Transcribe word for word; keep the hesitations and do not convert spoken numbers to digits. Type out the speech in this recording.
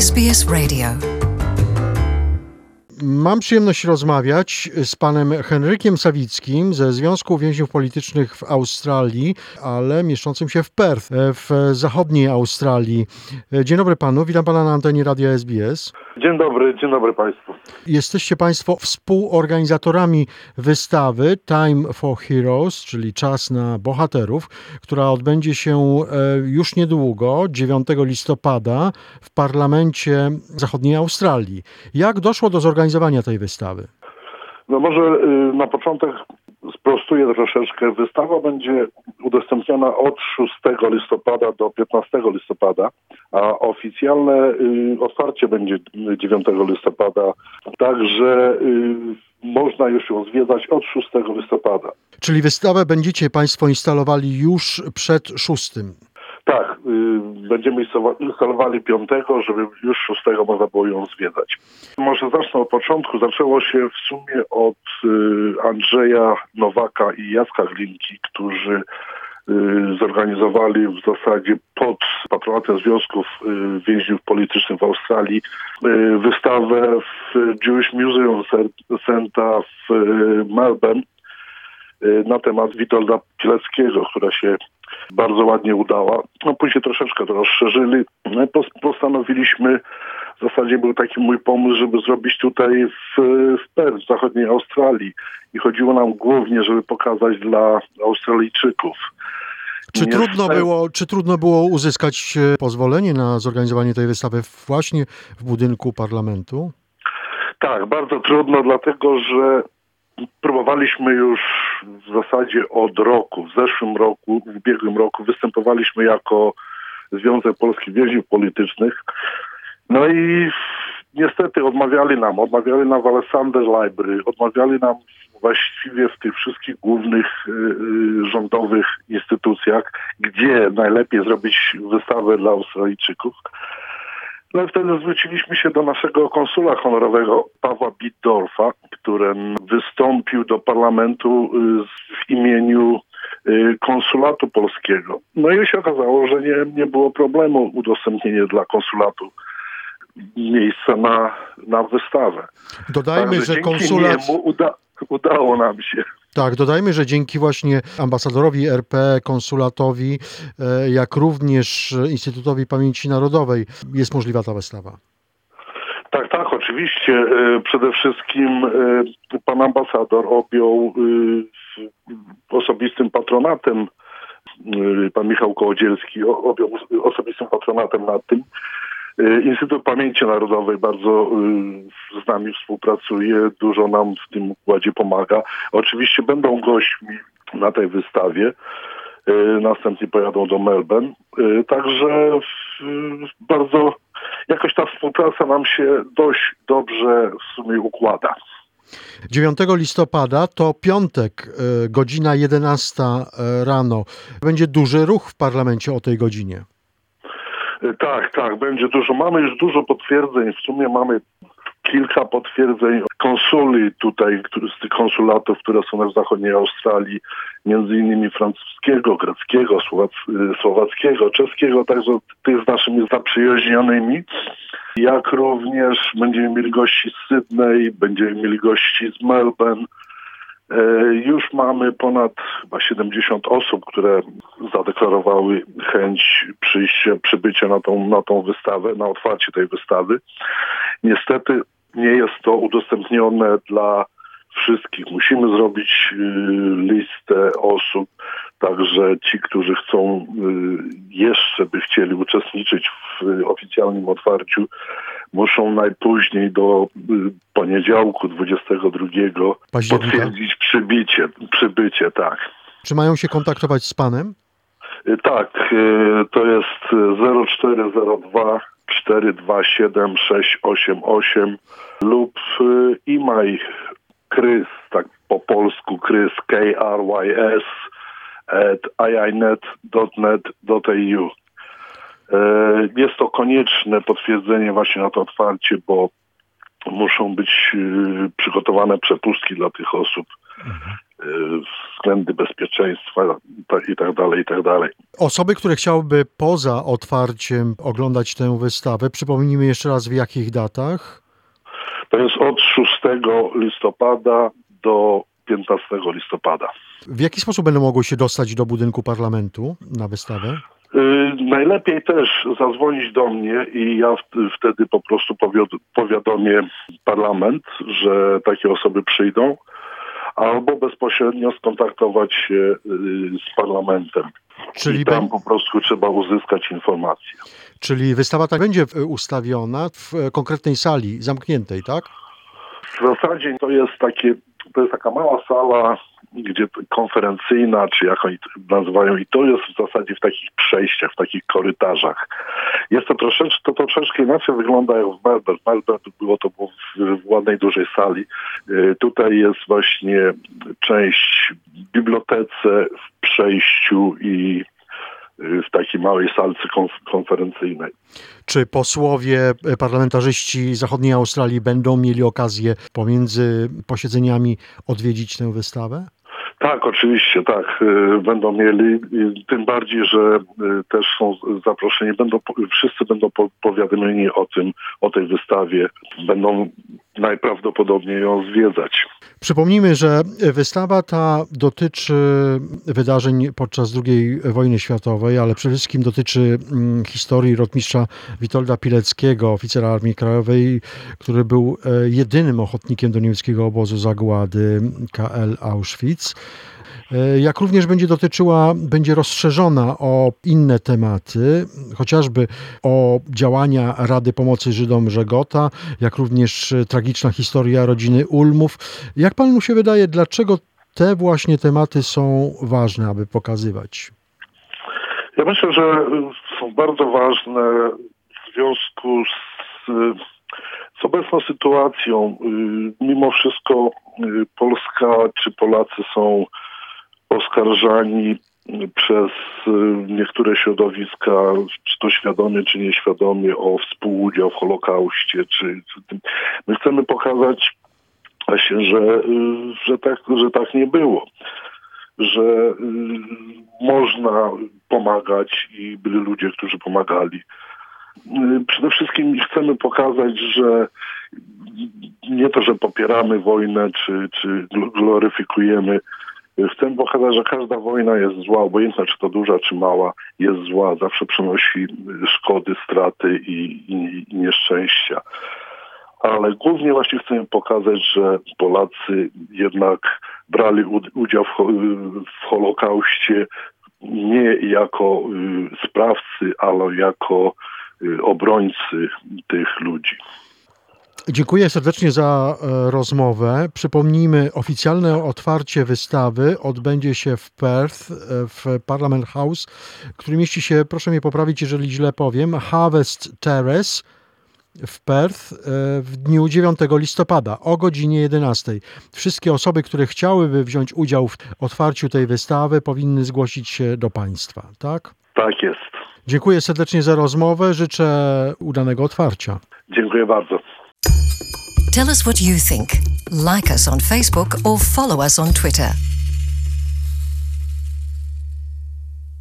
S B S Radio. Mam przyjemność rozmawiać z panem Henrykiem Sawickim ze Związku Więźniów Politycznych w Australii, ale mieszczącym się w Perth, w zachodniej Australii. Dzień dobry panu, witam pana na antenie Radia S B S. Dzień dobry, dzień dobry państwu. Jesteście państwo współorganizatorami wystawy Time for Heroes, czyli Czas na Bohaterów, która odbędzie się już niedługo, dziewiątego listopada, w parlamencie zachodniej Australii. Jak doszło do zorganizowania tej wystawy? No może na początek sprostuję troszeczkę. Wystawa będzie udostępniona od szóstego listopada do piętnastego listopada, a oficjalne otwarcie będzie dziewiątego listopada. Także można już ją zwiedzać od szóstego listopada. Czyli wystawę będziecie państwo instalowali już przed szóstym? Tak, będziemy instalowali piątego, żeby już szóstego można było ją zwiedzać. Może zacznę od początku. Zaczęło się w sumie od Andrzeja Nowaka i Jacka Glinki, którzy zorganizowali w zasadzie pod patronatem Związków Więźniów Politycznych w Australii wystawę w Jewish Museum Centre w Melbourne na temat Witolda Pileckiego, która się bardzo ładnie udała. No później troszeczkę to rozszerzyli. No i postanowiliśmy, w zasadzie był taki mój pomysł, żeby zrobić tutaj w, w Perth, w zachodniej Australii. I chodziło nam głównie, żeby pokazać dla Australijczyków. Czy trudno było, czy trudno było uzyskać pozwolenie na zorganizowanie tej wystawy właśnie w budynku parlamentu? Tak, bardzo trudno, dlatego że próbowaliśmy już w zasadzie od roku, w zeszłym roku, w ubiegłym roku występowaliśmy jako Związek Polskich Więźniów Politycznych. No i niestety odmawiali nam, odmawiali nam w Alexander Library, odmawiali nam właściwie w tych wszystkich głównych y, rządowych instytucjach, gdzie najlepiej zrobić wystawę dla Australijczyków. No i wtedy zwróciliśmy się do naszego konsula honorowego Pawła Biddorfa, który wystąpił do parlamentu w imieniu konsulatu polskiego. No i się okazało, że nie, nie było problemu udostępnienia dla konsulatu miejsca na, na wystawę. Dodajmy, Także że dzięki konsulat... niemu uda, udało nam się. Tak, dodajmy, że dzięki właśnie ambasadorowi R P, konsulatowi, jak również Instytutowi Pamięci Narodowej jest możliwa ta wystawa. Tak, tak, oczywiście. Przede wszystkim pan ambasador objął osobistym patronatem, pan Michał Kołodzielski objął osobistym patronatem nad tym. Instytut Pamięci Narodowej bardzo z nami współpracuje, dużo nam w tym układzie pomaga. Oczywiście będą gośćmi na tej wystawie, następnie pojadą do Melbourne. Także bardzo jakoś ta współpraca nam się dość dobrze w sumie układa. dziewiątego listopada to piątek, godzina jedenasta rano. Będzie duży ruch w parlamencie o tej godzinie. Tak, tak, będzie dużo. Mamy już dużo potwierdzeń. W sumie mamy kilka potwierdzeń konsuli tutaj, z tych konsulatów, które są w zachodniej Australii, między innymi francuskiego, greckiego, słowac- słowackiego, czeskiego, także tych z naszymi zaprzyjaźnionymi. Jak również będziemy mieli gości z Sydney, będziemy mieli gości z Melbourne. Już mamy ponad chyba siedemdziesiąt osób, które zadeklarowały chęć przyjścia, przybycia na tą, na tą wystawę, na otwarcie tej wystawy. Niestety nie jest to udostępnione dla wszystkich. Musimy zrobić listę osób, także ci, którzy chcą jeszcze by chcieli uczestniczyć w oficjalnym otwarciu, muszą najpóźniej do poniedziałku dwudziestego drugiego potwierdzić przybicie, przybycie, tak. Czy mają się kontaktować z panem? Tak, to jest zero cztery zero dwa cztery dwa siedem sześć osiem osiem lub e-mail Krys, tak po polsku Krys, K R Y S at i i net kropka net kropka a u. Jest to konieczne potwierdzenie właśnie na to otwarcie, bo muszą być przygotowane przepustki dla tych osób. Mhm. względy bezpieczeństwa i tak dalej, i tak dalej. Osoby, które chciałyby poza otwarciem oglądać tę wystawę, przypomnijmy jeszcze raz w jakich datach? To jest od szóstego listopada do piętnastego listopada. W jaki sposób będą mogły się dostać do budynku parlamentu na wystawę? Yy, najlepiej też zadzwonić do mnie i ja w, wtedy po prostu powiod- powiadomię parlament, że takie osoby przyjdą, albo bezpośrednio skontaktować się yy, z parlamentem. Czyli I tam be- po prostu trzeba uzyskać informacje. Czyli wystawa tak będzie ustawiona w konkretnej sali zamkniętej, tak? W zasadzie to jest takie, to jest taka mała sala, gdzie konferencyjna, czy jak oni to nazywają, i to jest w zasadzie w takich przejściach, w takich korytarzach. Jest to troszeczkę, to troszeczkę inaczej wygląda jak w Melbourne. W Melbourne było to było w, w ładnej, dużej sali. Yy, tutaj jest właśnie część w bibliotece, w przejściu i w takiej małej salce konf- konferencyjnej. Czy posłowie, parlamentarzyści zachodniej Australii będą mieli okazję pomiędzy posiedzeniami odwiedzić tę wystawę? Tak, oczywiście, tak. Będą mieli, tym bardziej, że też są zaproszeni, będą, wszyscy będą powiadomieni o tym, o tej wystawie. Będą najprawdopodobniej ją zwiedzać. Przypomnijmy, że wystawa ta dotyczy wydarzeń podczas drugiej wojny światowej, ale przede wszystkim dotyczy historii rotmistrza Witolda Pileckiego, oficera Armii Krajowej, który był jedynym ochotnikiem do niemieckiego obozu zagłady K L Auschwitz. Jak również będzie dotyczyła, będzie rozszerzona o inne tematy, chociażby o działania Rady Pomocy Żydom Żegota, jak również tragiczna historia rodziny Ulmów. Jak panu się wydaje, dlaczego te właśnie tematy są ważne, aby pokazywać? Ja myślę, że są bardzo ważne w związku z, z obecną sytuacją. Mimo wszystko Polska czy Polacy są oskarżani przez niektóre środowiska, czy to świadomie, czy nieświadomie, o współudział w Holokauście. Czy, czy my chcemy pokazać właśnie, że, że, tak, że tak nie było. Że można pomagać i byli ludzie, którzy pomagali. Przede wszystkim chcemy pokazać, że nie to, że popieramy wojnę, czy, czy gloryfikujemy. Chcę pokazać, że każda wojna jest zła, obojętna czy to duża, czy mała, jest zła. Zawsze przynosi szkody, straty i, i, i nieszczęścia. Ale głównie właśnie chcemy pokazać, że Polacy jednak brali udział w, w Holokauście nie jako sprawcy, ale jako obrońcy tych ludzi. Dziękuję serdecznie za rozmowę. Przypomnijmy, oficjalne otwarcie wystawy odbędzie się w Perth, w Parliament House, który mieści się, proszę mnie poprawić, jeżeli źle powiem, Harvest Terrace w Perth w dniu dziewiątego listopada o godzinie jedenastej. Wszystkie osoby, które chciałyby wziąć udział w otwarciu tej wystawy, powinny zgłosić się do państwa, tak? Tak jest. Dziękuję serdecznie za rozmowę. Życzę udanego otwarcia. Dziękuję bardzo. Tell us what you think. Like us on Facebook or follow us on Twitter.